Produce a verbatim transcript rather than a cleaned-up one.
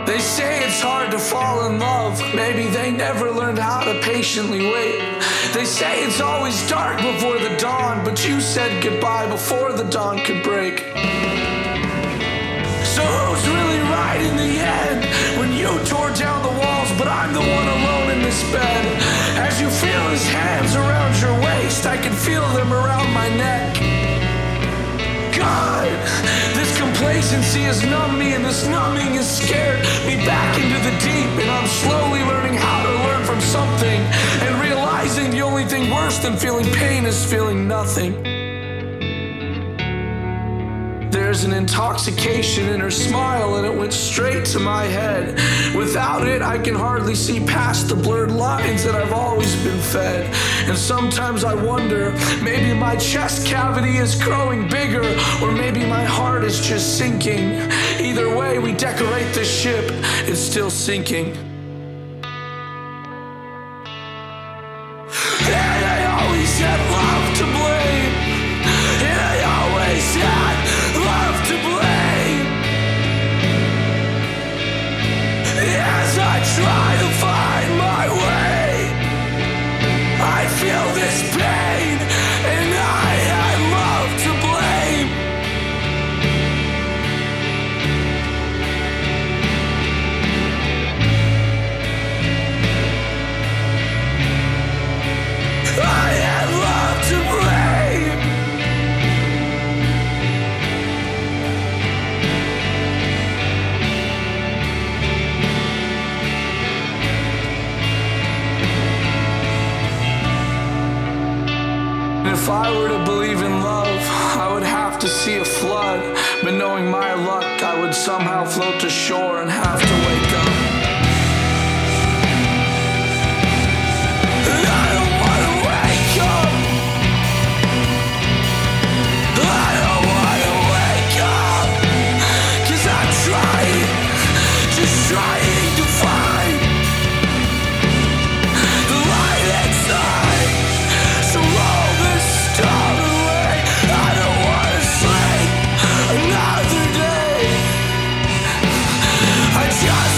They say it's hard to fall in love. Maybe they never learned how to patiently wait. They say it's always dark before the dawn, but you said goodbye before the dawn could break. So who's really right in the end? When you tore down the walls, but I'm the one alone in this bed. As you feel his hands around your waist, I can feel them around my neck. God, this complacency has numbed me, and this numbing has scared me back into the deep. And I'm slowly learning how to learn from something, and realizing the only thing worse than feeling pain is feeling nothing. There's an intoxication in her smile, and it went straight to my head. Without it, I can hardly see past the blurred lines that I've always been fed. And sometimes I wonder, maybe my chest cavity is growing bigger, or maybe my heart is just sinking. Either way, we decorate the ship, it's still sinking. And I always had love to blame, and I always had love to blame. As I try to find my way, I feel this pain, and I had love to blame. I had love to blame. If I were to believe in love, I would have to see a flood. But knowing my luck, I would somehow float to shore and have to wake up. And I don't wanna wake up. I don't wanna wake up. 'Cause I'm trying, just trying to find the light inside. So roll this stone away. I don't wanna sleep another day. I just